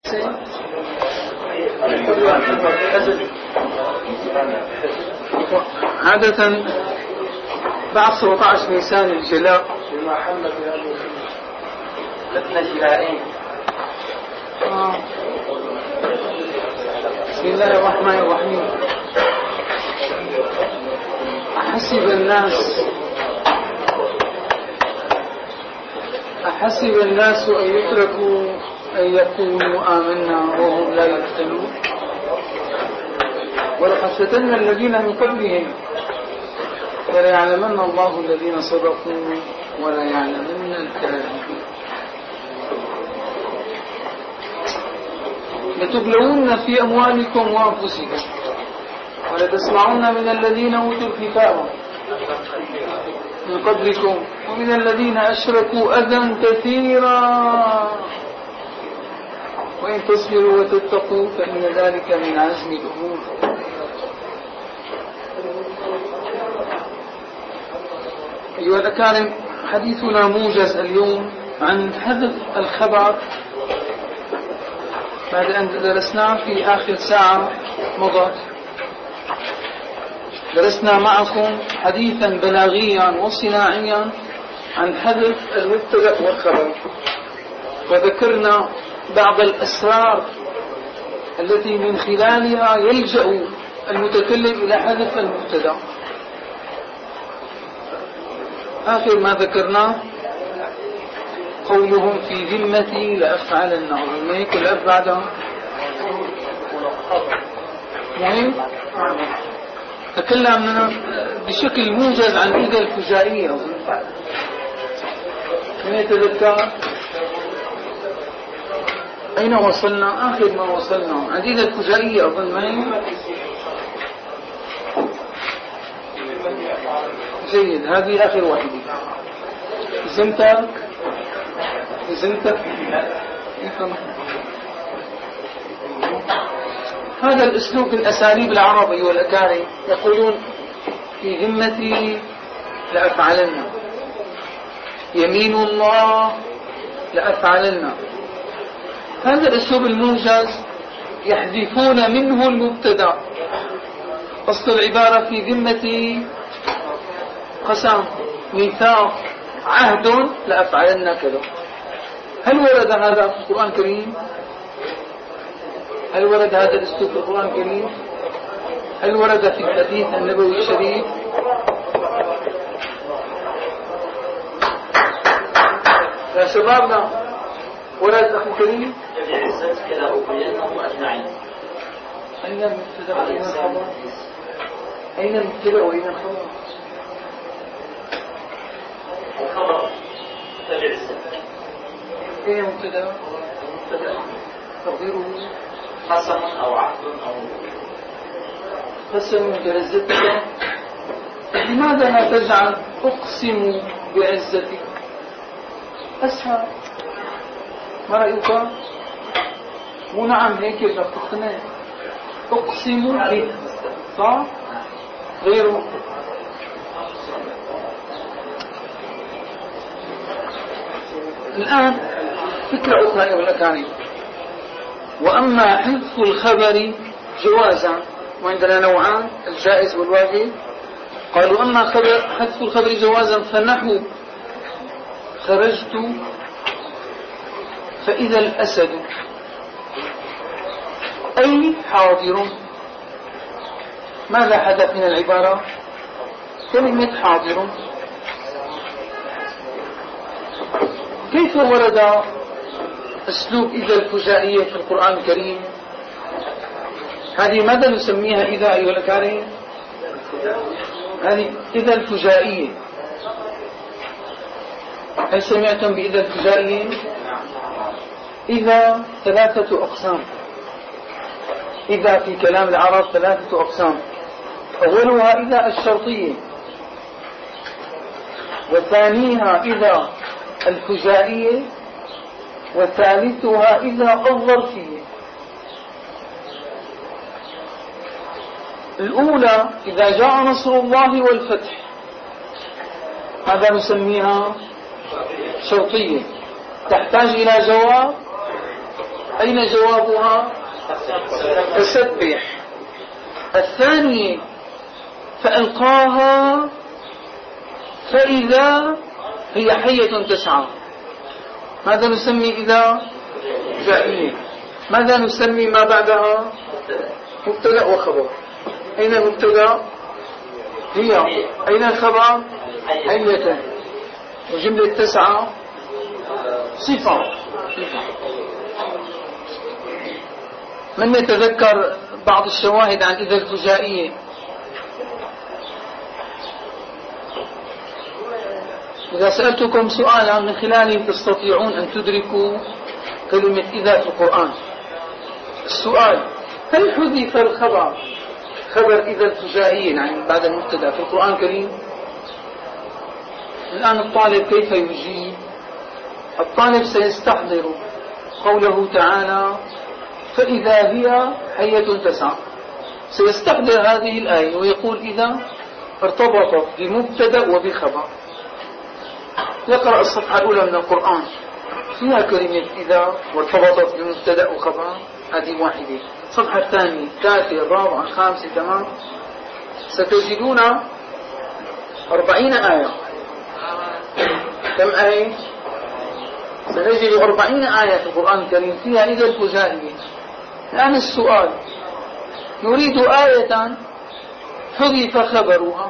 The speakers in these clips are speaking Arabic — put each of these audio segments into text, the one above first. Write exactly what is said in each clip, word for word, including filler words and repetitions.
عادة بعد سبعة عشر نيسان الجلاء لسنا جلائين. آه. بسم الله الرحمن الرحيم. أحسب الناس أحسب الناس أن يتركوا أن يقولوا آمنا وهم لا يفتنون ولقد فتنا الذين من قبلهم وليعلمن الله الذين صدقوا ولا يعلمن الكاذبين. لتبلون في أموالكم وأنفسكم ولتسمعون من الذين أوتوا الكتاب من قبلكم ومن الذين أشركوا أذى كثيرا وإن تصبروا وتتقوا فإن ذلك من عزم الأمور. أيها الأكارم، حديثنا موجز اليوم عن حذف الخبر بعد أن درسناه في آخر ساعة مضت. درسنا معكم حديثا بلاغيا وصناعيا عن حذف المبتدأ والخبر، وذكرنا بعض الأسرار التي من خلالها يلجأ المتكلم إلى حذف المبتدأ. آخر ما ذكرناه قولهم في ذمتي لأفعلن، ما هيك الأب بعدها مهم. تكلمنا بشكل موجز عن إذا الفجائية. من يتذكر أين وصلنا؟ آخر ما وصلنا عن إذا الفجائية أظن ما هي جيد. هذه آخر واحدة. زمتك زمتك هذا الأسلوب من أساليب العرب أيها الأكارم. يقولون في ذمتي لأفعلن، يمين الله لأفعلن. هذا الأسلوب الموجز يحذفون منه المبتدأ. أصل العبارة في ذمتي قسم، ميثاق، عهد لأفعلن كذا. هل ورد هذا في القرآن الكريم؟ هل ورد هذا الأسلوب في القرآن الكريم؟ هل ورد في الحديث النبوي الشريف؟ يا شبابنا ورد أخي الكريم؟ أين المبتدأ وأين الخبر؟ أين المبتدأ وأين الخبر؟ الخبر تبع السبب. أين المبتدأ؟ المبتدأ تقديره قسم أو عهد أو قسم بعزتك. لماذا لا تجعل أقسم بعزتك؟ أسهل. ما رأيك؟ مو نعم هيك بدك تقتنع. أقسم بك صح؟ غيره. الآن فكرة أخرى أيها الأكارم. وأما حذف الخبر جوازا، وعندنا نوعان الجائز والواجب. قالوا أما خبر حذف الخبر جوازا فنحو خرجت فإذا الأسد أي حاضر. ماذا حدث من العبارة؟ كلمة حاضر. كيف ورد أسلوب إذا الفجائية في القرآن الكريم؟ هذه ماذا نسميها إذا أيها الأكارم؟ هذه إذا الفجائية. هل سمعتم بإذا الفجائية؟ إذا ثلاثة أقسام. إذا في كلام العرب ثلاثة أقسام. أولها إذا الشرطية، وثانيها إذا الفجائية، وثالثها إذا الظرفية. الأولى إذا جاء نصر الله والفتح، هذا نسميها شرطية، تحتاج إلى جواب أين جوابها؟ فسبح. الثانية فألقاها فإذا هي حية تسعى. ماذا نسمي إذا؟ فعلية. ماذا نسمي ما بعدها؟ مبتدأ وخبر. أين المبتدأ؟ هي. أين الخبر؟ حية. وجملة تسعى صفة. من يتذكر بعض الشواهد عن إذا الفجائية؟ إذا سألتكم سؤالا من خلاله تستطيعون أن تدركوا كلمة إذا في القرآن. السؤال: هل حذف الخبر خبر إذا الفجائية يعني بعد المبتدأ في القرآن الكريم؟ الآن الطالب كيف يجيب؟ الطالب سيستحضر قوله تعالى فإذا هي حية تسعى، سيستحضر هذه الآية ويقول إذا ارتبطت بمبتدأ وبخبر. يقرأ الصفحة الأولى من القرآن فيها كلمة إذا وارتبطت بمبتدأ وخبر، هذه واحدة. الصفحة الثانية الثالثة الرابعة الخامسة تمام، ستجدون أربعين آية. كم آية؟ سنجد أربعين آية في القرآن الكريم فيها إذا الفجائية. الآن السؤال: نريد آية حذف خبرها،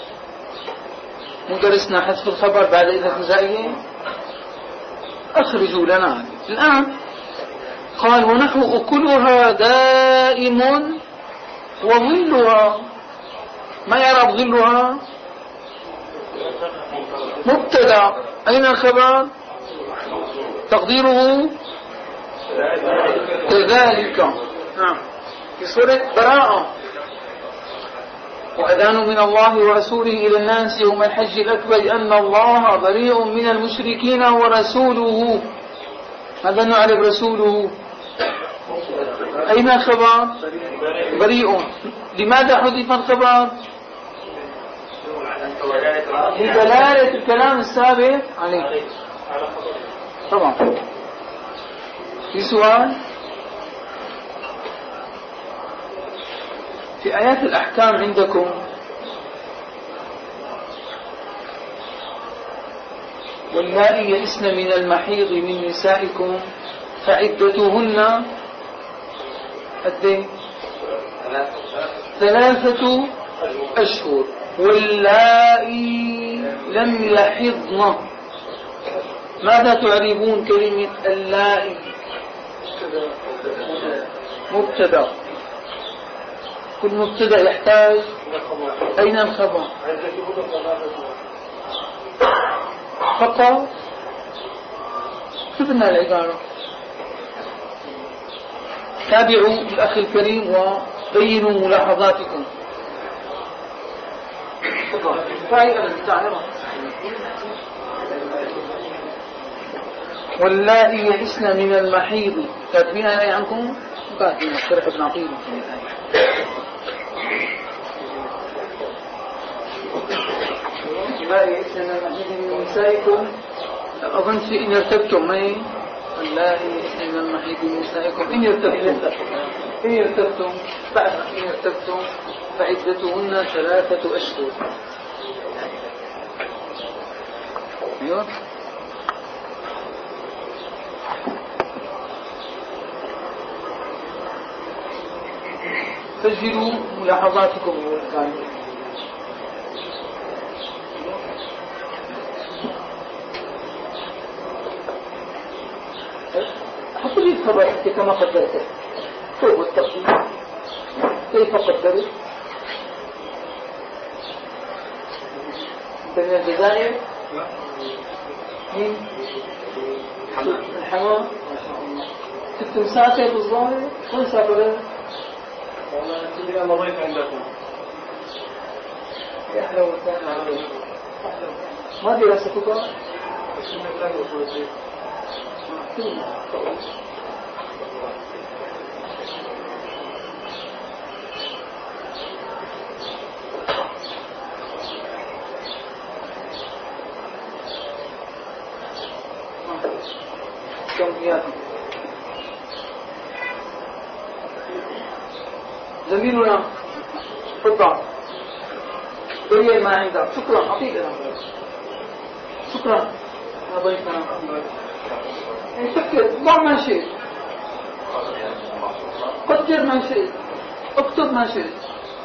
مدرسنا حذف الخبر بعد إذا الفجائية، أخرجوا لنا. الآن قال ونحو أكلها دائم وظلها. ما يعرف ظلها؟ مبتدأ. أين الخبر؟ تقديره كذلك. نعم في سورة براءة: وأذان من الله ورسوله إلى الناس يوم الحج الأكبر أن الله بريء من المشركين ورسوله. ماذا نعرف رسوله؟ أين الخبر؟ بريء. لماذا حذف الخبر؟ لدلالة الكلام السابق عليه. طبعا. في سؤال؟ في آيات الأحكام عندكم واللائي يئسن من المحيض من نسائكم فعدتهن قد ثلاثة أشهر واللائي لم يحضن. ماذا تعرفون كلمة اللائي؟ مبتدأ. كل مبتدأ يحتاج أين الخبر؟ فقط شفنا العبارة. تابعوا الأخ الكريم وبينوا ملاحظاتكم. واللائي يئسن من المحيض. كاتبين الآية عنكم؟ كاتبين الشرح ابن عقيل. اللائي يئسن من المحيض من نسائكم. أظن في إن ارتبتم ما اللائي يئسن من المحيض من نسائكم إن ارتبتم إن ارتبتم بعد إن ارتبتم فعدتهن ثلاثة أشهر. أيوة. سجلوا ملاحظاتكم. حط لي الخبر كما قدرته فوق التقسيم. كيف قدرت؟ انت من الجزائر؟ مين؟ الحمام. كنت مسافر بالظاهر؟ وين سافرت؟ والله أنت أنا ضيف عندكم. يا أهلا وسهلا. ما دراستك؟ كم فيها؟ زميلنا تفضل دليل ما عندك. شكرا أعطيك شكرا يا ضيفنا. فكر ضع ما شئت، قدر ما شئت، اكتب ما شئت.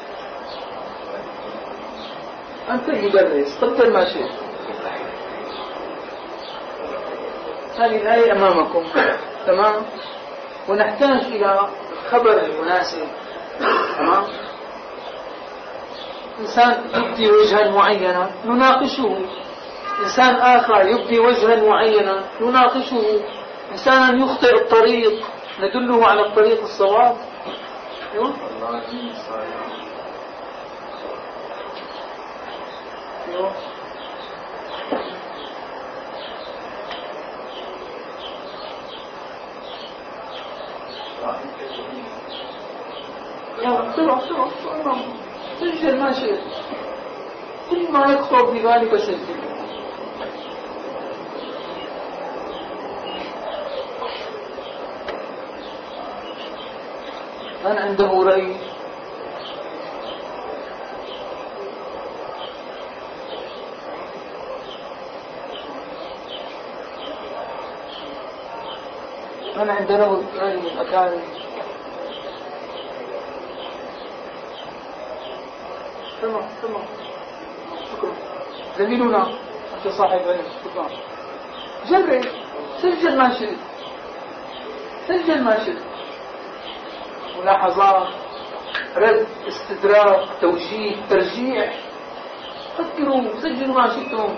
أنت مدرس، قدر ما شئت. هذه الآية أمامكم، تمام؟ ونحتاج إلى خبر المناسب، تمام؟ إنسان يبدي وجها معينا نناقشه، إنسان آخر يبدي وجها معينا نناقشه، إنسان يخطئ الطريق ندله على الطريق الصواب. أيوة. أيوة. يلا بسرعة بسرعة بسرعة سجل ما شئت، كل ما يخطر بذلك سجل. من عنده رأي؟ من عنده رأي من الأكارم؟ تمام تمام شكرا. زميلنا أنت صاحب علم، شكرا. جرب سجل ما شئت، سجل ما شئت. ملاحظات، رد، استدراك، توجيه، ترجيح. فكروا، سجلوا ما شئتم،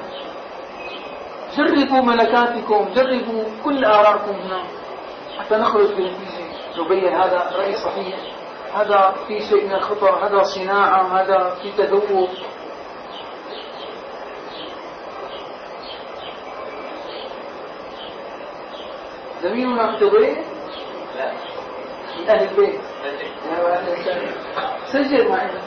جربوا ملكاتكم، جربوا كل آراءكم هنا حتى نخرج بنتيجة نبين هذا رأي صحيح، هذا في شيء من الخطأ، هذا صناعة، هذا في تذوق. زميلنا اعتبرين؟ لا من أهل البيت. سجل ما عندك.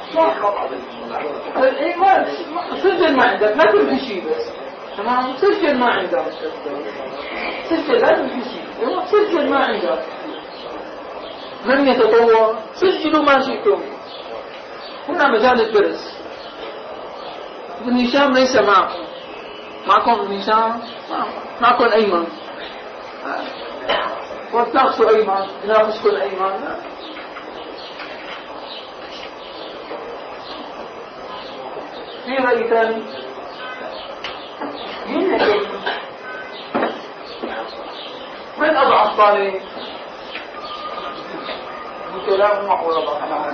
سجل ما عندك، لا تنفي شيء بس. تمام، سجل ما عندك. سجل لا تنفي شيء. سجل ما عندك. من يتطوع سجلوا ما شئتم. هنا مجال الدرس. ابن هشام ليس معكم. معكم ابن هشام؟ معكم أيمن. وتناقشوا أيمن، يناقشكم أيمن. في رأي ثاني؟ من أضعف طالب؟ كلام معقول أنا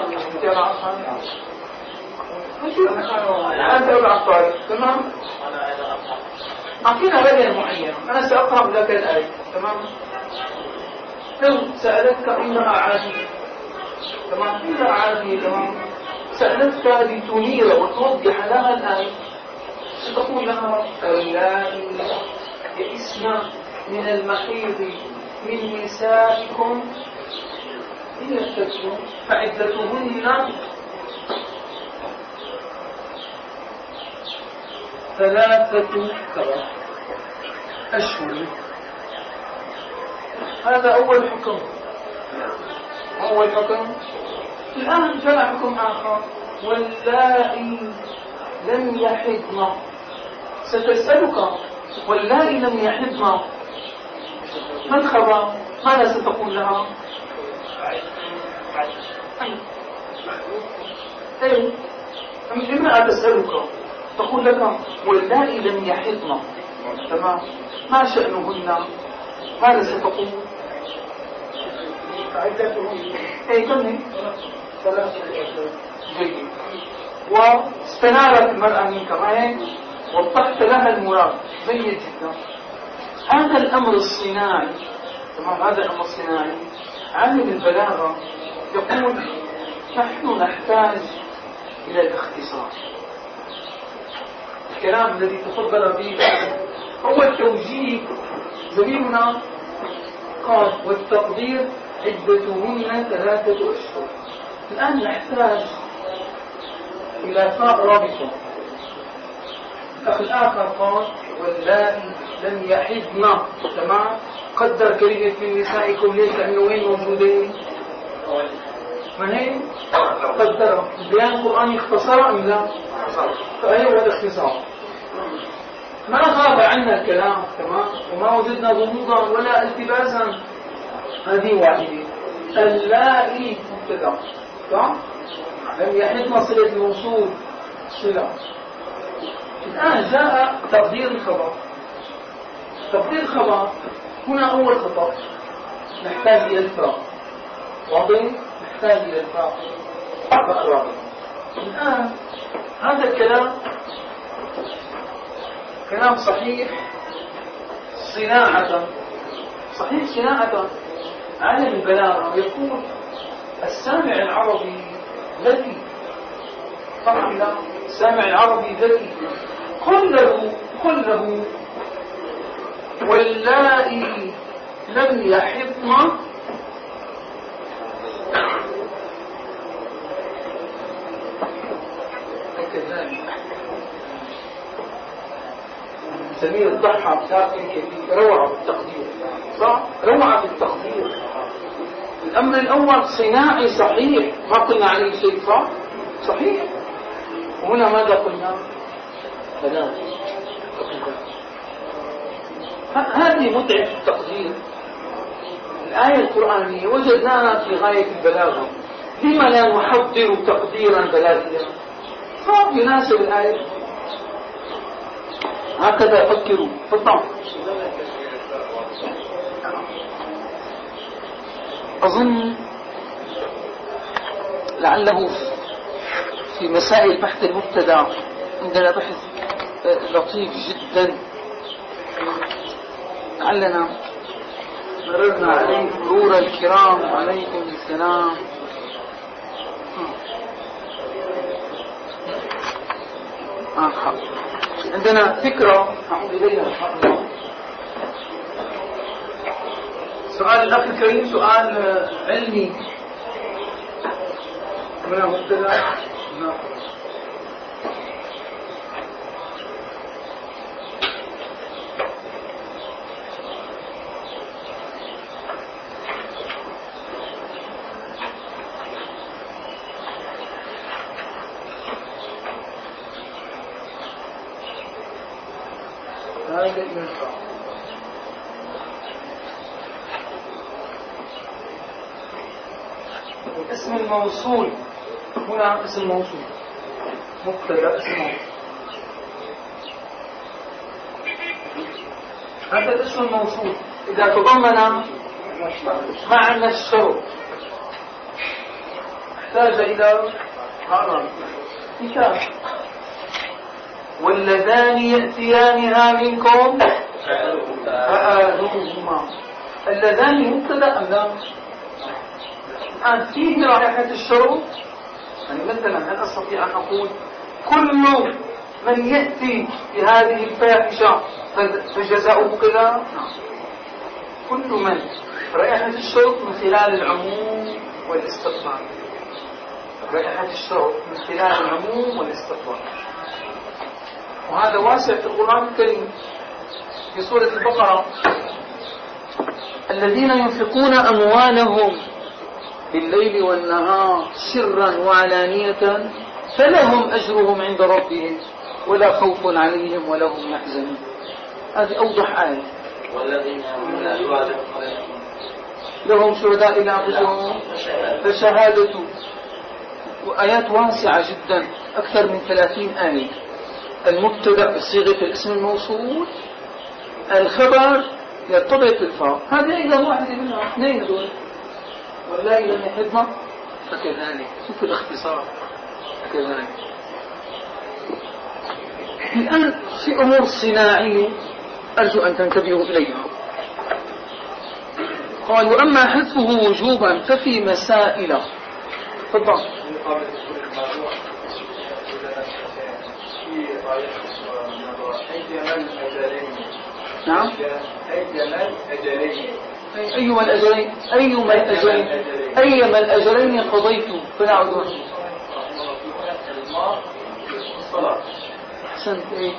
أنت أضعف طالب، تمام؟ أعطينا رأيا معين، أنا سأقرأ لك الآية، تمام؟ لو سألتك إنها عادية، تمام؟ إنها عادية، تمام؟ سألتك لتنير وتوضح لها الآية، ستقول لها اللائي يئسن من المحيض من نسائكم إن ارتبتم فعدتهن ثلاثة أشهر. هذا أول حكم، أول حكم. الآن جاء حكم آخر، واللائي لم يحضن. ستسألك واللائي لم يحضن ما الخبر؟ ماذا ستقول لها؟ أي امرأة تسألك تقول لك واللائي لم يحضن، تمام؟ ما شأنهن؟ ماذا ستقول؟ أي كمي ثلاثة أشهر. جيد. واستنارت المرأة منك معي وضحت لها المراد. جيد جدا. هذا الأمر الصناعي، تمام؟ هذا الأمر الصناعي عالم البلاغة يقول نحن نحتاج إلى الاختصار. الكلام الذي تفضل به هو التوجيه. زميلنا قال والتقدير عدتهن ثلاثة أشهر. الآن نحتاج إلى فاء رابطة. الأخ الآخر قال واللائي لم يحضن، تمام؟ قدر كلمة من نسائكم ليس لأنه وين موجودين؟ ما هي قدرة البيان القرآني اختصر أم لا؟ فأي هو الاختصار. ما غاب عنا الكلام تمام وما وجدنا غموضا ولا التباسا. هذه واحدة. اللائي مبتدأ صح؟ لم يحدنا صلة الموصول صلة. الآن جاء تقدير الخبر. تقدير الخبر هنا أول خطأ نحتاج إلى الفاء. واضح؟ نحتاج إلى الفاء. بقرأ. الآن هذا الكلام كلام صحيح صناعة. صحيح صناعة. عالم البلاغة يقول السامع العربي ذكي. صح لا؟ السامع العربي ذكي. قل له قل له واللائي لم يحضن سمير الضحى ساكن كثير روعة بالتقدير. صح؟ روعة بالتقدير. الأمر الأول صناعي صحيح ما قلنا عليه شيء. صح؟ صحيح. وهنا ماذا قلنا؟ بلاغ. هذه متعة التقدير. الآية القرآنية وجدناها في غاية البلاغة. لما لا نحضر تقديرا بلاغيا؟ صار يناسب الآية. هكذا فكروا. تفضل. أظن لعله في مسائل بحث المبتدأ عندنا بحث لطيف جدا لعلنا مررنا عليه مرور الكرام وعليكم السلام. آه. عندنا فكرة أعود إليها. سؤال الأخ الكريم سؤال علمي من المبتدأ. اسم الموصول هنا اسم موصول مبتدأ اسم موصول. هذا الاسم الموصول إذا تضمن معنى الشرط احتاج إلى قرار مثال واللذان يأتيانها منكم فآذوهما. اللذان مبتدأ أم لا؟ الآن فيه رائحة الشروط. يعني مثلا هل أستطيع أن أقول كل من يأتي بهذه الفاحشة فجزاؤه كذا؟ كل من. رائحة الشروط من خلال العموم والاستطلاع. رائحة الشروط من خلال العموم والاستطلاع. وهذا واسع في القرآن الكريم. في سورة البقرة الذين ينفقون أموالهم بالليل والنهار سرا وعلانية فلهم أجرهم عند ربهم ولا خوف عليهم ولا هم يحزنون. هذه أوضح آية. والذين لهم شهداء إلى أنفسهم فشهادة. وآيات واسعة جدا أكثر من ثلاثين آية. المبتدأ بصيغة الاسم الموصول. الخبر يرتبط بالفاء. هذه أيضا واحدة منها. اثنين دول. والله لم يحضنا فكذلك. شوف الاختصار كذلك. الآن في أمور صناعية أرجو أن تنتبهوا إليها. قال وأما حذفه وجوبا ففي مسائل. تفضل. نعم. أيما الأجرين أيما الأجرين أيما الأجرين قضيت فنعود. أحسنت. إيه.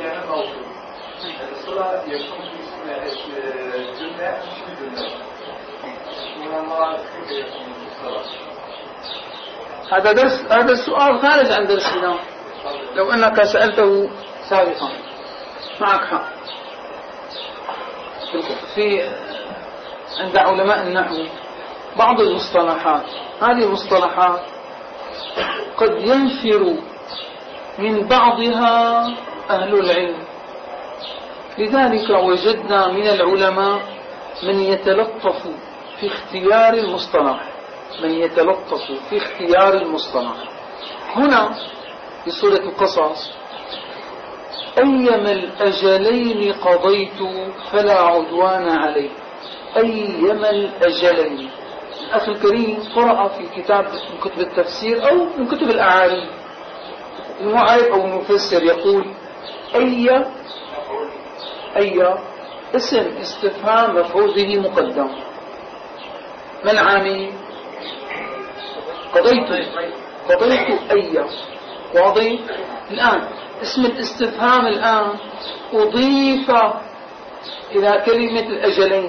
الصلاة يكون في الجنة مش في الجنة. هذا درس، هذا السؤال خارج عن درسنا، لو أنك سألته سابقا. معك حق. في عند علماء النحو بعض المصطلحات، هذه المصطلحات قد ينفر من بعضها أهل العلم، لذلك وجدنا من العلماء من يتلطف في اختيار المصطلح، من يتلطف في اختيار المصطلح. هنا في سورة القصص: أيما الأجلين قضيت فلا عدوان علي. أيما الأجلين. الأخ الكريم قرأ في كتاب من كتب التفسير أو من كتب الأعاريف، المعرب أو المفسر يقول: أي أي اسم استفهام مفعول به مقدم. ما العامل؟ قضيت قضيت أي. واضح؟ الآن اسم الاستفهام الآن أضيف إلى كلمة الأجلين.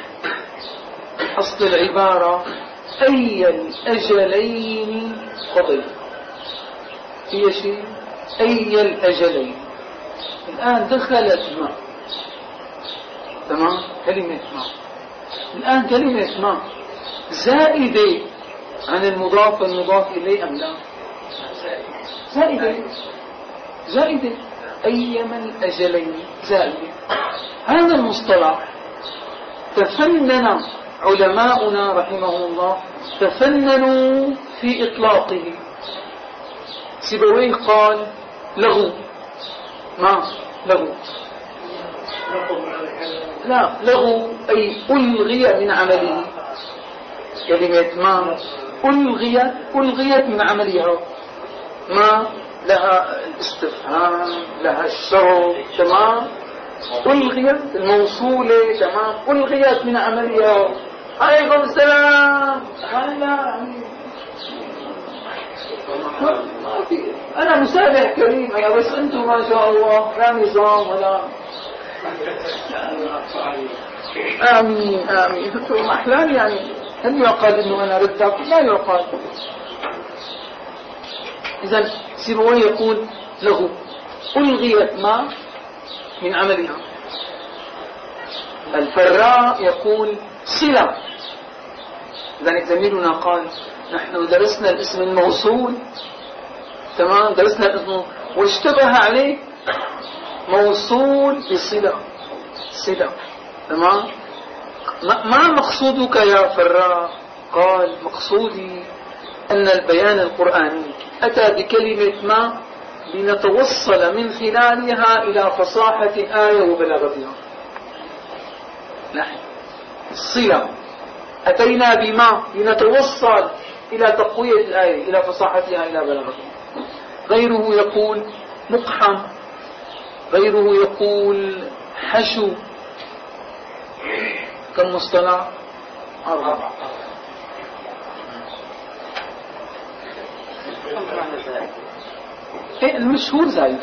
أصل العبارة: أي الأجلين قضيت. هي شيء أي الأجلين. الآن دخلت ما، تمام، كلمة ما. الآن كلمة ما زائدة عن المضاف المضاف إليه أم لا؟ زائدة زائدة. أيما الأجلين زائدة. هذا المصطلح تفنن علماؤنا رحمه الله، تفننوا في إطلاقه. سيبويه قال: لغو. ما لغو؟ لا، لغو أي ألغي من عمله. كلمة ما ألغيت ألغيت من عملها. ما لها الاستفهام، لها الشرط، تمام، ألغيت الموصولة، تمام، ألغيت من عملها. عليكم السلام. هلا أنا مسامح كريم يا، بس أنتم ما شاء الله لا نظام ولا. آمين آمين. أحلام يعني. هل يعقل إنه أنا ردك؟ لا يعقل. إذن سيبويه يقول: له ألغيت ما من عملها. الفراء يقول: صلة. لذلك زميلنا قال: نحن درسنا الاسم الموصول، تمام، درسنا الاسم واشتبه عليه موصول بصلة، صلة، تمام. ما مقصودك يا فراء؟ قال: مقصودي أن البيان القرآني أتى بكلمة ما لنتوصل من خلالها إلى فصاحة آية وبلاغتها. نحن الصلة أتينا بما لنتوصل إلى تقوية الآية، إلى فصاحتها، إلى بلاغتها. غيره يقول مقحم، غيره يقول حشو. كم مصطلح؟ أربعة. إيه المشهور زايد.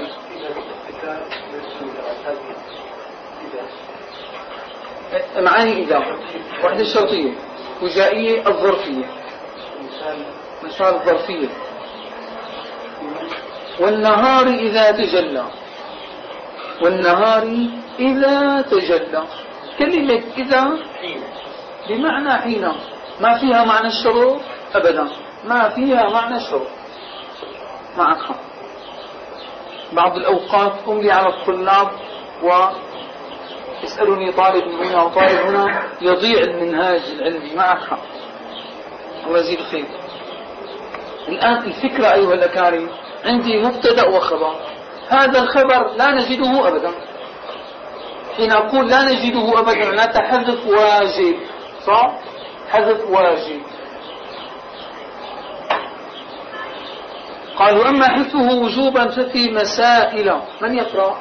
معاني إذا واحدة الشرطية، وجائية الظرفية، مثال الظرفية. والنهار إذا تجلى، والنهار إذا تجلى. كلمة إذا بمعنى حين، ما فيها معنى الشروط أبدا، ما فيها معنى الشروط. معك حق. بعض الأوقات أملي على الطلاب ويسألني طالب من هنا وطالب هنا، يضيع المنهاج العلمي. معك حق، الله يزيد خير. الآن الفكرة أيها الأكارم، عندي مبتدأ وخبر. هذا الخبر لا نجده أبدا. حين أقول لا نجده أبدا معناته حذف واجب، صح؟ حذف واجب. قالوا: أما حذفه وجوبا ففي مسائل. من يقرأ؟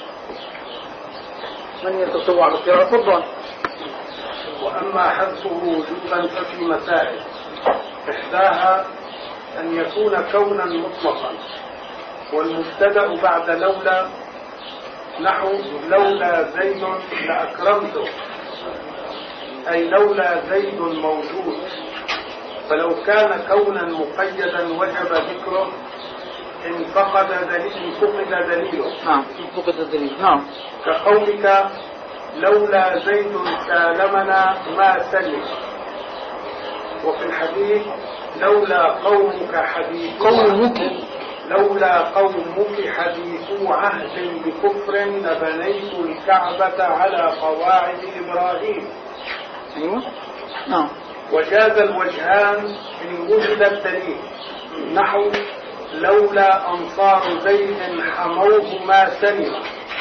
من يتطوع بالقراءة؟ تفضل. وأما حذفه وجوبا ففي مسائل، إحداها أن يكون كونا مطلقا، والمبتدأ بعد لولا، نحو لولا زيد لأكرمته، أي لولا زيد موجود. فلو كان كونا مقيدا وجب ذكره إن فقد دليل فقد دليله. نعم فقد دليل. نعم كقولك لولا زيد سالمنا ما سلم. وفي الحديث لولا قومك حديث قومك لولا قومك حديثو عهد بكفر لبنيت الكعبة على قواعد إبراهيم. أيوة نعم. وجاز الوجهان إن وجد الدليل، نحو لولا أنصار زيد حموه ما سلم.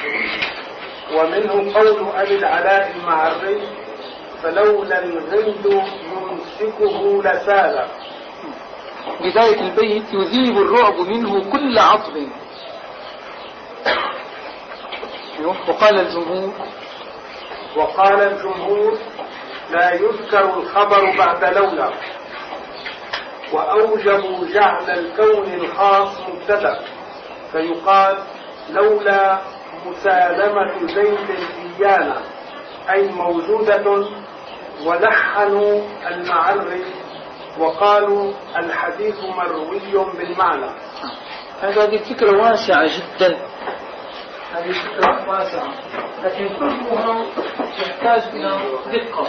ومنه قول أبي العلاء المعري فلولا الغند يمسكه لسال. بداية البيت يذيب الرعب منه كل عطب. وقال الجمهور وقال الجمهور لا يذكر الخبر بعد لولا، وأوجبوا جعل الكون الخاص مبتدأ، فيقال لولا مسالمة زيد إيانا أي موجودة. ولحنوا المعري وقالوا الحديث مروي بالمعنى. هذه الفكرة واسعة جدا، هذه الفكرة واسعة، لكن فهمها يحتاج إلى دقة.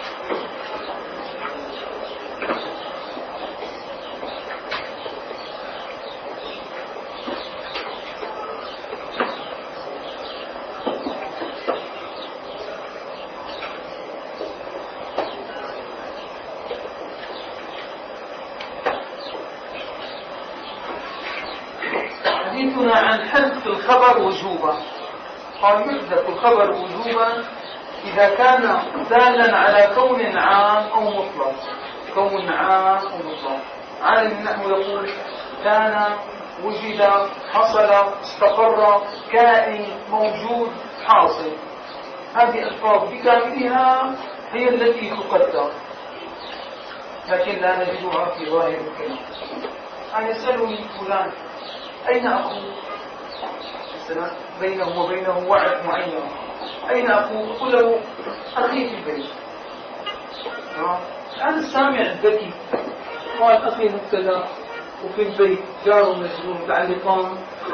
حديثنا عن حذف الخبر وجوبا. قال يحذف الخبر وجوبا إذا كان دالا على كون عام أو مطلق. كون عام أو مطلق. عالم نحو يقول كان، وجد، حصل، استقر، كائن، موجود، حاصل. هذه الألفاظ بكاملها هي التي تقدر، لكن لا نجدها في ظاهر الكلام. أنا يسألني فلان أين أخوه؟ بينه وبينه وعد معين. أين أخوه؟ أقول له أخي في البيت. هذا السامع الذكي قال أخي مبتلى وفي البيت جار مجرور متعلقان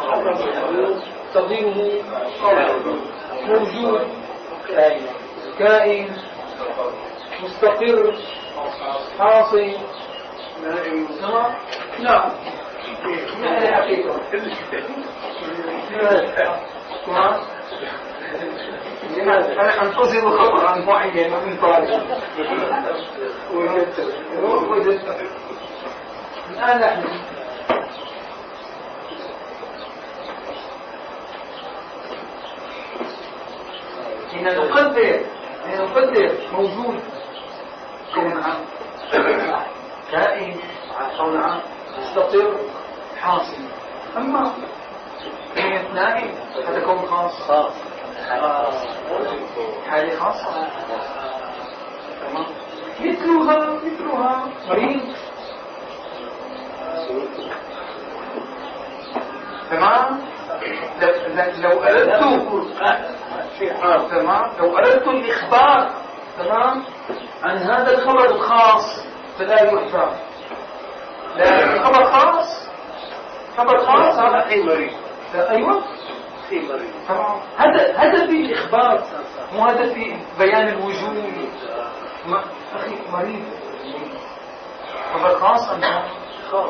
تقديره موجود، كائن، مستقر، حاصل. نعم هذه حقيقة. أنا أنتظر خبرا معينا من طالب الآن نحن حين نقدر حين نقدر موجود كون عام، كائن كون عام، مستقر، حاصل. أما من اثنين هذا كون خاص، حالة خاصة. تمام. مثلها مثلها مريض. تمام. لو أردت تمام لو أردت الإخبار تمام عن هذا الخبر الخاص فلا يحذف. لا خبر خاص، خبر خاص هذا أخي مريض. أيوة أخي مريض. تمام. هذا هذا في الإخبار، مو هذا في بيان الوجود. أخي مريض خبر خاص أم خاص.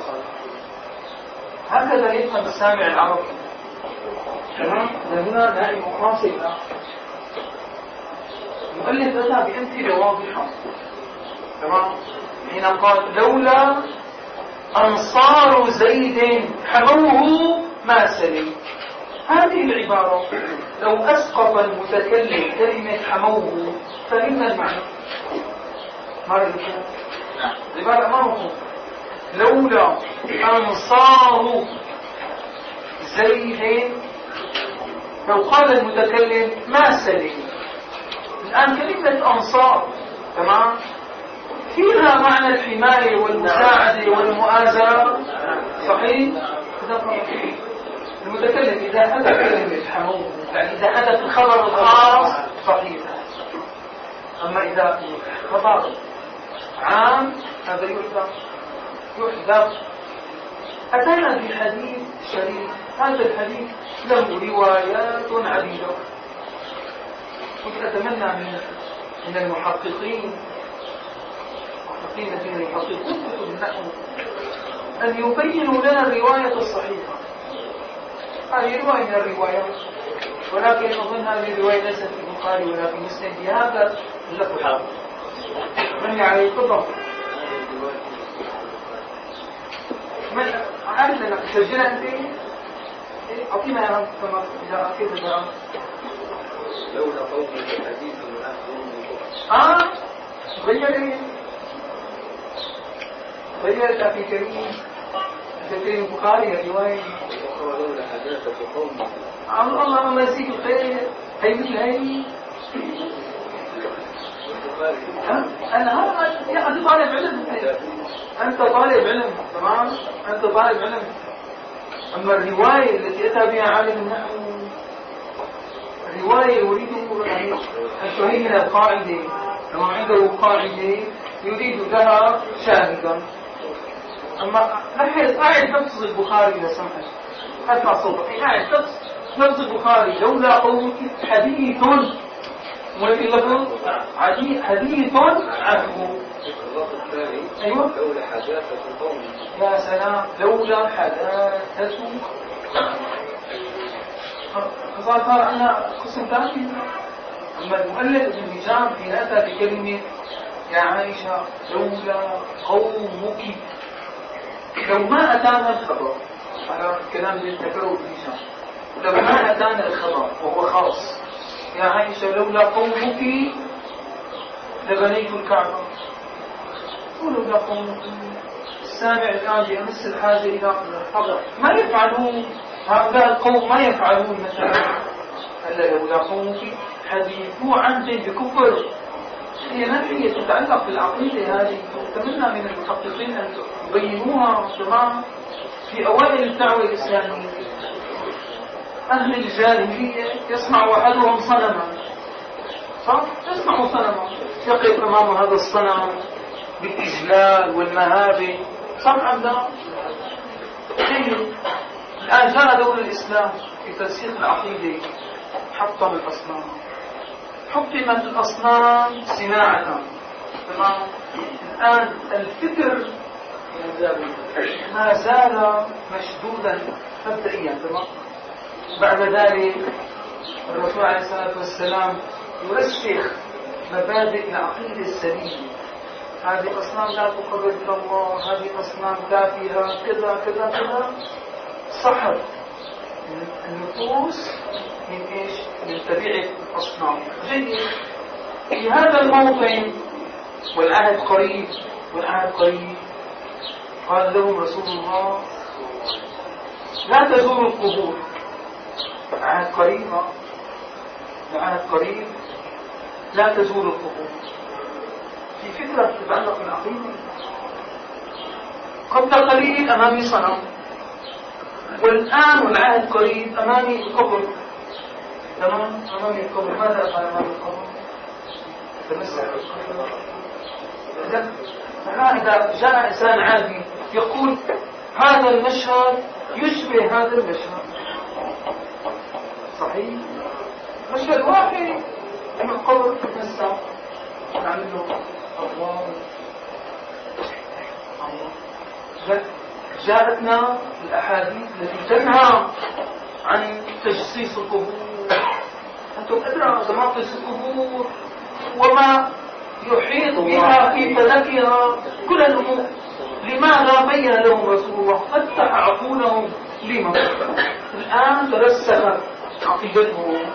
هكذا يفهم السامع العربي. تمام. هنا نائب خاص. المؤلف أتى بأمثلة واضحة. تمام. حين قال لولا أنصار زيد حموه ما سلم، هذه العبارة لو أسقط المتكلم كلمة حموه فهمنا المعنى. ما رأيكم؟ العبارة ما مفهوم. لولا أنصار زيد، لو قال المتكلم ما سلم. الآن كلمة أنصار تمام فيها معنى الحماية والمساعدة والمؤازرة، صحيح؟ المتكلم إذا حدث كلمة حموه يعني إذا حدث الخبر الخاص صحيح. أما إذا خبر عام هذا يحذف يحذف. أتينا بحديث شريف، هذا الحديث له روايات عديدة. كنت أتمنى من من المحققين المحققين الذين يحققون كتب النحو أن يبينوا لنا الرواية الصحيحة. هذه رواية من الروايات، ولكن أظن هذه الرواية ليست في البخاري ولا في مسلم، في هذا اللفظ من عليه القطر. من عارف أنك تسجلها أنت؟ أعطينا يا رب كما إذا كيف جاء لولا قومي الحديث آه غير غير في كريم في كريم البخاري الرواية لولا حداثة قومي الله ما يزيد الخير. هي مثل هي أنا هذا يا أنت طالب علم، أنت طالب علم تمام، أنت طالب علم. أما الرواية التي أتى بها عالم النحو الرواية يريد أن تهيئ القاعدة، لما عنده قاعدة يريد لها شاهدا. أما لاحظ قاعد نفس البخاري إذا سمحت أسمع صوتك، قاعد نفس نفس البخاري لولا قومك حديث ولكن لفظ حديث حديث عنه. أيوة لولا حداثة قومي. يا سلام لولا حداثة. صار صار عندنا قسم ثاني. أما المؤلف ابن هشام في أتى بكلمة يا عائشة لولا قومك، لو ما أتانا الخبر على الكلام اللي ذكره ابن هشام، لو ما أتانا الخبر وهو خاص يا عائشة لولا قومك لبنيت الكعبة، ولولا قومك السامع الآن يمس الحاجة إلى الخبر ما يفعلون هؤلاء القوم، ما يفعلون مثلا ألا لولا قومك حديثوا عن بكفر. هي نفسية تتعلق بالعقيدة هذه، أتمنى من المحققين أن يبينوها تمام. في أوائل الدعوة الإسلامية أهل الجاهلية يصنع أحدهم صنما، صح؟ يصنع صنما يقف أمام هذا الصنم بالإجلال والمهابة، صح أم لا؟ الآن جاء دور الإسلام في ترسيخ العقيدة، حطم الأصنام، حطمت الأصنام صناعة تمام. الآن الفكر ما زال مشدودا مبدئيا تمام. بعد ذلك الرسول عليه الصلاة والسلام يرسخ مبادئ العقيدة السليمة. هذه أصنام لا تقرب إلى الله، هذه أصنام تافهة كذا كذا كذا. صحب النفوس من إيش؟ من طبيعة الأصنام. جيد. في هذا الموطن والعهد قريب والعهد قريب قال لهم رسول الله لا تزوروا القبور. العهد قريب، العهد قريب لا تزوروا القبور. في فكرة تتعلق بالعقيدة. قبل قليل أمامي صنم، والآن والعهد قريب أمامي القبر. تمام، أمامي القبر. ماذا أفعل أمامي القبر؟ تمسك إذا جاء إنسان عادي يقول هذا المشهد يشبه هذا المشهد، صحيح؟ مشهد واحد من القبر تتمسك نعمل له الله الله. جاءتنا الأحاديث التي تنهى عن تجسيس القبور. أنتم أدرى تماطس القبور وما يحيط بها في فلكها كل الأمور. لماذا بين لهم رسول الله؟ فتح عقولهم لما الآن ترسخت عقيدتهم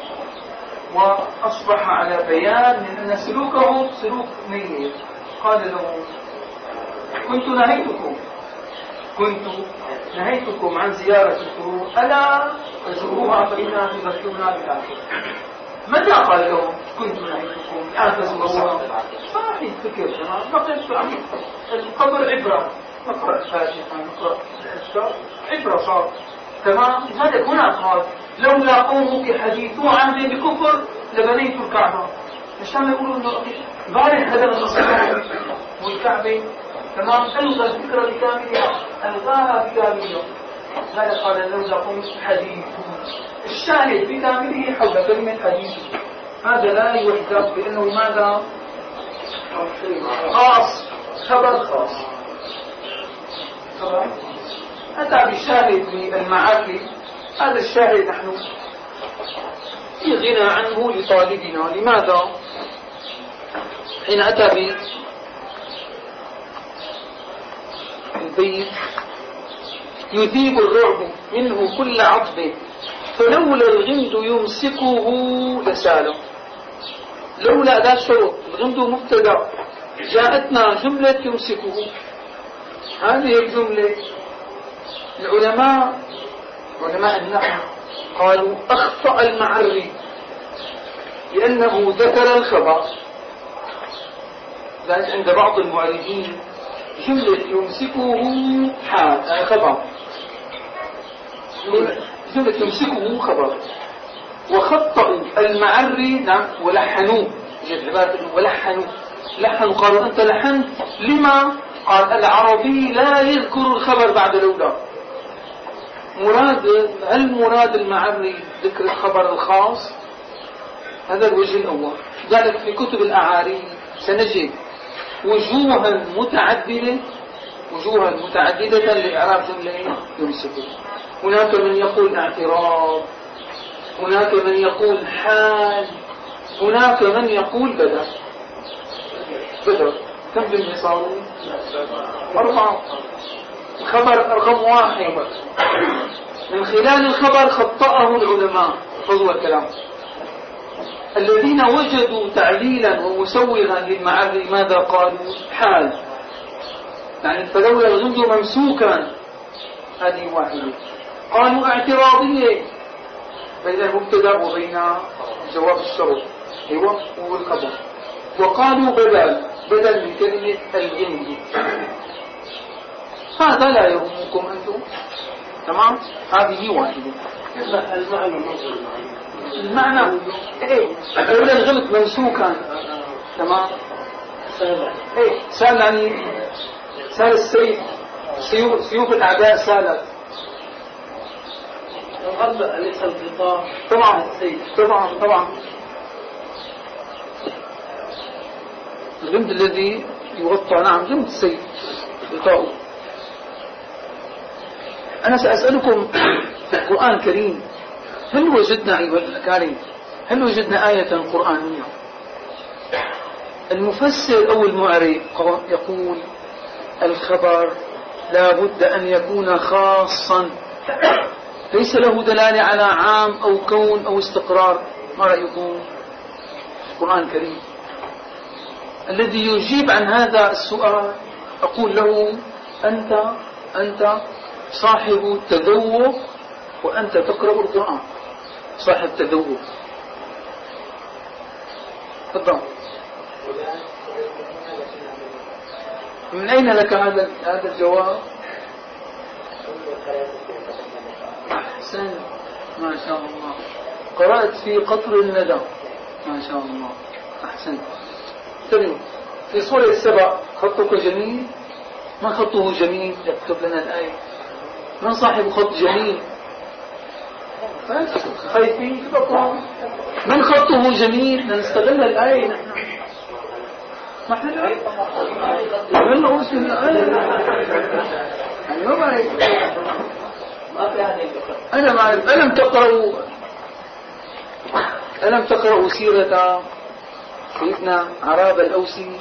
وأصبح على بيان من أن سلوكهم سلوك ميت. قال لهم كنت نهيتكم كنت نهيتكم عن زيارة القبور ألا تزوروها فإنها تذكرنا بالآخرة. متى قال لهم كنت نهيتكم الآن تزوروها؟ صحيح فكر تمام. بقيت القبر عبرة، نقرأ الفاتحة نقرأ الأذكار عبرة صار تمام. هذا هنا قال لولا قومك حديثوا عن بكفر لبنيت الكعبة. مشان يقولوا انه بارح هذا الأصنام والكعبة تمام ألغى الفكرة بكاملها، ألغاها بكاملها. هذا قال اللوزة قمت حديث، الشاهد بكامله حول كلمة حديث. هذا لا يحذف لأنه ماذا؟ خاص، خبر خاص. أتى بالشاهد للمعافي، هذا الشاهد نحن في غنى عنه لطالبنا. لماذا؟ حين أتى بالبيت يذيب الرعب منه كل عطب، فلولا الغمد يمسكه لساله. لولا ذا شرط، الغمد مبتدا، جاءتنا جملة يمسكه. هذه الجملة العلماء علماء النحو قالوا أخطأ المعري لأنه ذكر الخبر. لأن عند بعض المعربين جملة يمسكه حال خبر، جملة يمسكه خبر، وخطأوا المعري نعم ولحنوه. ولحنوا لحنوا قالوا أنت لحنت لما؟ قال العربي لا يذكر الخبر بعد لولا. مراد هل مراد المعري ذكر الخبر الخاص؟ هذا الوجه الأول. ذلك في كتب الأعاري سنجد وجوها متعددة، وجوها متعددة لإعراب جملة يمسكه. هناك من يقول اعتراض، هناك من يقول حال، هناك من يقول بدل. بدل كم بالمئة صاروا؟ أربعة. الخبر رقم واحد. من خلال الخبر خطأه العلماء، خذوا الكلام، الذين وجدوا تعليلا ومسوغا للمعري ماذا قالوا؟ حال، يعني فلولا الغمد ممسوكا، هذه واحدة. قالوا اعتراضية بين المبتدا وبين جواب الشرط، ايوه والخبر. وقالوا بدل، بدل من كلمة الغمد. هذا لا يهمكم أنتم، تمام؟ هذه واحدة. المعنى المعنى ايه لولا الغمد ممسوكا، تمام؟ ايه سال يعني سال السيف، سيوف, سيوف الأعداء سالت. الغرب أليس الغطاء؟ طبعا طبعا طبعا الغمد الذي يغطى، نعم غمد السيف غطاؤه. أنا سأسألكم في القرآن الكريم هل وجدنا أيها الأكارم هل وجدنا آية قرآنية المفسر أو المعرب يقول الخبر لا بد أن يكون خاصا ليس له دلالة على عام أو كون أو استقرار؟ ما رأيكم؟ القرآن الكريم الذي يجيب عن هذا السؤال أقول له أنت أنت صاحب التذوق وأنت تقرأ القرآن، صاحب تذوق. تفضل. من أين لك هذا هذا الجواب؟ أحسن، ما شاء الله. قرأت في قطر الندى، ما شاء الله، أحسن. ترى في سورة السبع خطك جميل. ما خطه جميل؟ يكتب لنا الآية. من صاحب خط جميل؟ خايفين تبقى. من خطه جميل؟ نستغل الآية نحن. ما حلو؟ من هو اسم الآية؟ يعني ما بعرف. أنا ما أعرف. ألم تقرأوا ألم تقرأوا سيرة سيدنا عراب الأوسي؟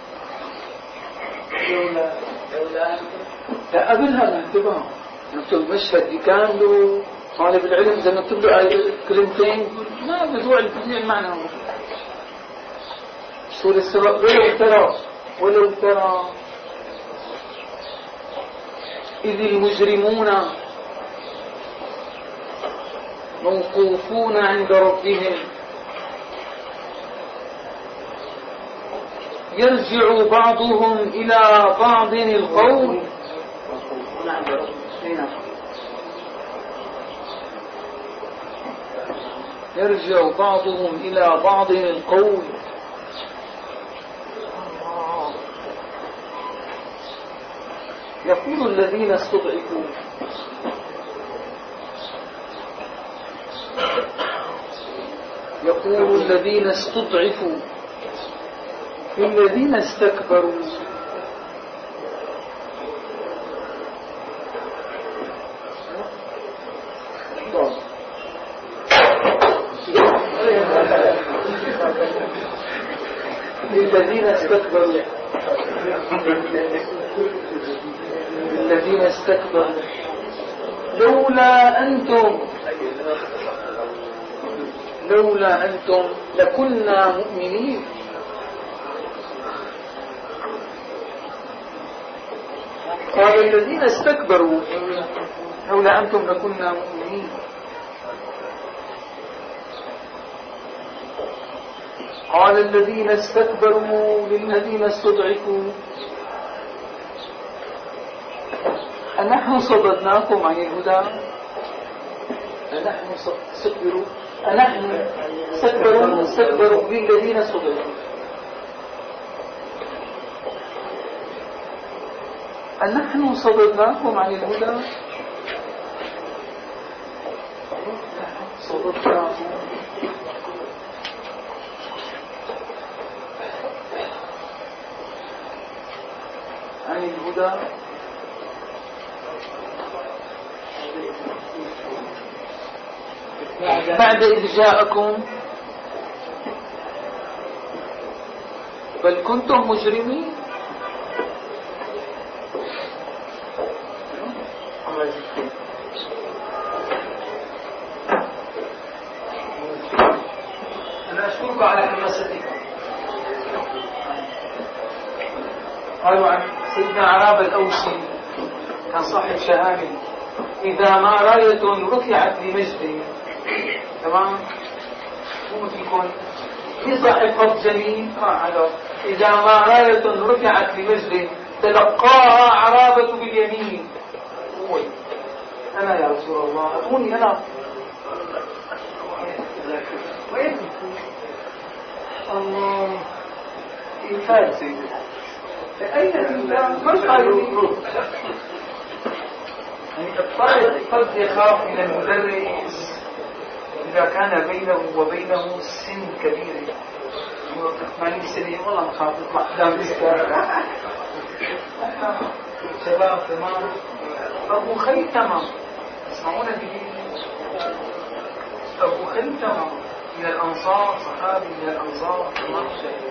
لا قبلها نكتبها، نكتب مشهد بكامله. طالب العلم إذا نكتب له كلمتين ما بزوع المعنى. سورة السبع ولو ترى ولو ترى إذ المجرمون موقوفون عند ربهم يرجع بعضهم إلى بعض القول. يرجع بعضهم إلى بعض القول. يقول الذين استضعفوا يقول الذين استضعفوا للذين استكبروا للذين استكبروا للذين استكبروا لولا أنتم لولا أنتم لكنا مؤمنين. قال الذين استكبروا لولا أنتم لكنا مؤمنين. قال الذين استكبروا للذين استضعفوا أنحن صددناكم عن الهدى أنحن استكبروا أنحن استكبروا استكبروا للذين استضعفوا أنحن صددناكم عن الهدى صددناكم عن الهدى بعد إذ جاءكم بل كنتم مجرمين. أنا أشكرك على حماستك. قالوا عن سيدنا عراب الأوسي كان صاحب شهامة إذا ما راية رفعت لمجده تمام ممكن يكون يصاحب خط جميل على إذا ما راية رفعت لمجده تلقاها عرابة باليمين. أنا يا رسول الله أكوني أنا وين الله إنفاذ سيدي أين الإنسان مش قايلين يعني الطالب قد يخاف من المدرس إذا كان بينه وبينه سن كبير ثمانين سنة والله نخاف نطلع قدام الإسكار شباب تمام أبو خيثمة تسمعون به أبو خيثمة من الأنصار صحابي من الأنصار تمام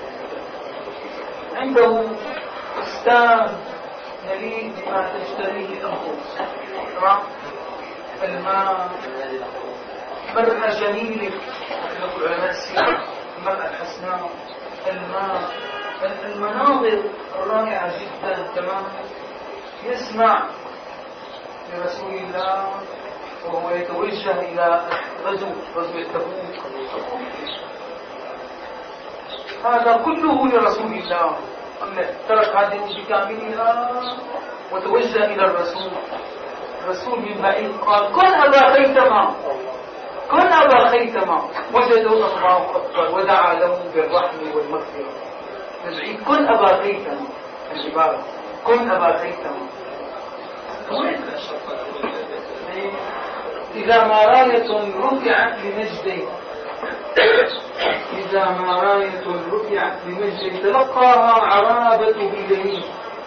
عنده أستاذ نليد بما تشتريه الأنفس تمام الماء مرأة جميلة يقول علماء السيرة المرأة الحسناء الماء المناظر الرائعة جدا تمام يسمع لرسول الله وهو يتوجه إلى غزو غزو تبوك هذا كله لرسول الله ترك هذه بكاملها وتوجه إلى الرسول. الرسول من بعيد قال كن أبا خيثمة كن أبا خيثمة وجدوا الله أكبر ودعا له بالرحمة والمغفرة. من بعيد كن أبا خيثمة العبارة كن أبا خيثمة. إذا ما راية رفعت لمجده إذا ما راية رفعت لمجده تلقاها عرابة باليمين.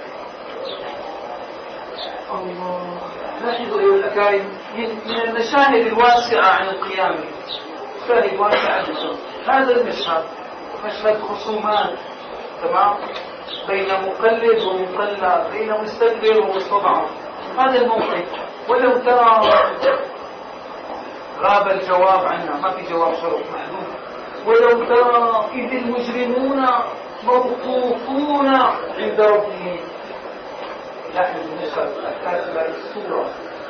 الله لاحظوا أيها الأكارم من المشاهد الواسعة عن القيامة مشاهد واسعة جدا. هذا المشهد مشهد خصومات تمام بين مقلد ومقلد بين مستكبر ومستضعف. هذا الموقف ولو ترى غاب الجواب عنها ما في جواب شرط محدود. ولو ترى إذ المجرمون موقوفون عند ربهم. لاحظ المشهد الكاتبة السورة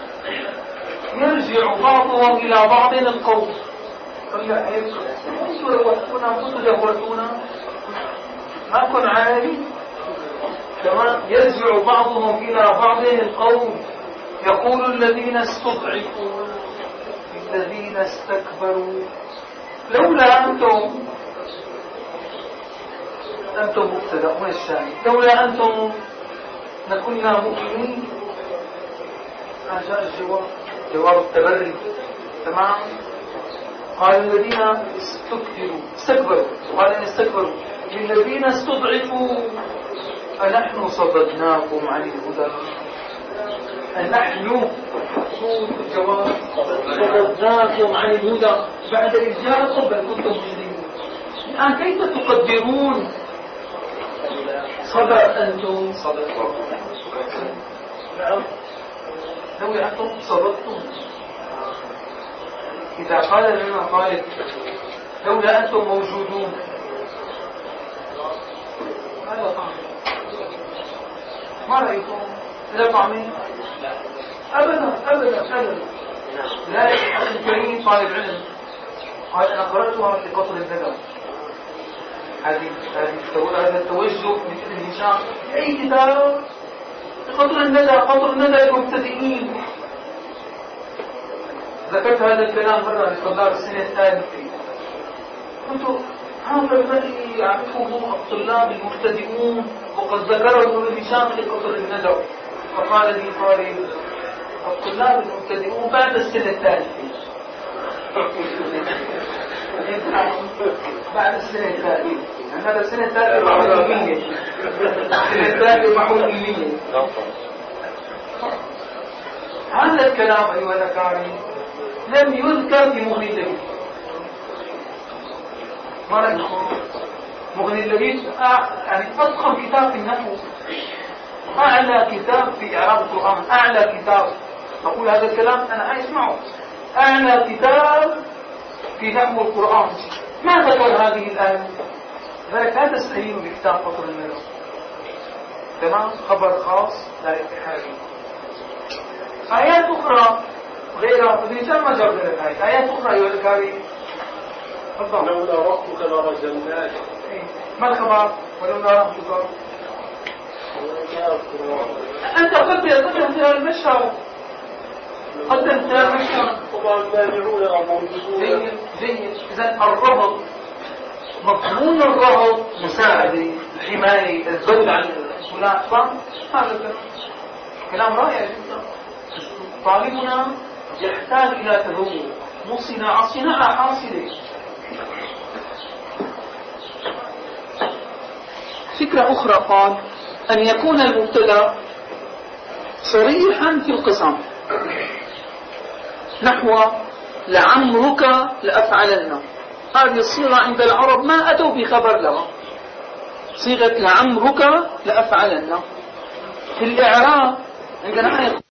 يرجع بعضهم إلى بعض القول طلع هيك كنتوا روحتونا كنتوا جهوتونا ما كن عالي تمام. يرجع بعضهم إلى بعض القول يقول الذين استضعفوا الذين استكبروا لولا أنتم أنتم مبتدأ من الشاهد لولا أنتم لكنا مؤمنين. ما جاء الجواب، جواب التبري. تمام. قال الذين استكبروا استكبروا قال إن استكبروا للذين استضعفوا أنحن صددناكم عن الهدى. أنحن صوت الجواب صددناكم عن الهدى بعد إذ جاءكم بل كنتم مجرمين. الآن كيف تقدرون صدر أنتم صدر؟ نعم لو أنتم صددتم. إذا قال لنا قائل لولا أنتم موجودون ماذا طعم؟ ما رأيكم؟ لا طعمين؟ أبدا أبدا أبدا. لا أخي الكريم طالب علم قال أنا قرأتها في قطر الندى. هذه هذا التوجه مثل هشام في أي كتاب في قطر الندى. قطر الندى للمبتدئين. ذكرت هذا الكلام مرة لطلاب السنة الثالثة. قلت هذا الذي يعرفه الطلاب المبتدئون وقد ذكره ابن هشام لقطر الندى. فقال لي قارئ الطلاب المبتدئون بعد السنة الثالثة. بعد السنة الثالثة. هذا السنة الثالثة معه علمية. السنة الثالثة معه علمية. هذا الكلام أيها الأكارم لم يذكر في مغني اللبيب. ما رأيكم؟ مغني اللبيب يعني أضخم كتاب في النحو، أعلى كتاب في إعراب القرآن، أعلى كتاب. أقول هذا الكلام أنا أسمعه. أعلى كتاب في نحو القرآن ما ذكر هذه الآية. ذلك لا تستهين بكتاب قطر الندى. تمام. خبر خاص لا اتحادي. آيات أخرى غير الإنسان ما جاب لنا الآية. آيات أخرى أيها الكريم. تفضل. لولا ربك لرجمناك. ما الخبر؟ ولولا ربك. أنت قدم قدم في المشهد. قدم في المشهد. طبعا مانعون أو موجودون. جيد جيد. إذا الربط مضمون الربط مساعدة الحماية الزود عن الفلان صح؟ هذا كلام رائع جدا. طالبنا يحتاج إلى تذوق مو صناعة صناعة حاصلة. فكرة أخرى قال أن يكون المبتدأ صريحا في القسم نحو لعمرك لأفعلن. هذه الصيغة عند العرب ما أتوا بخبر لها. صيغة لعمرك لأفعلن في الإعراب عندنا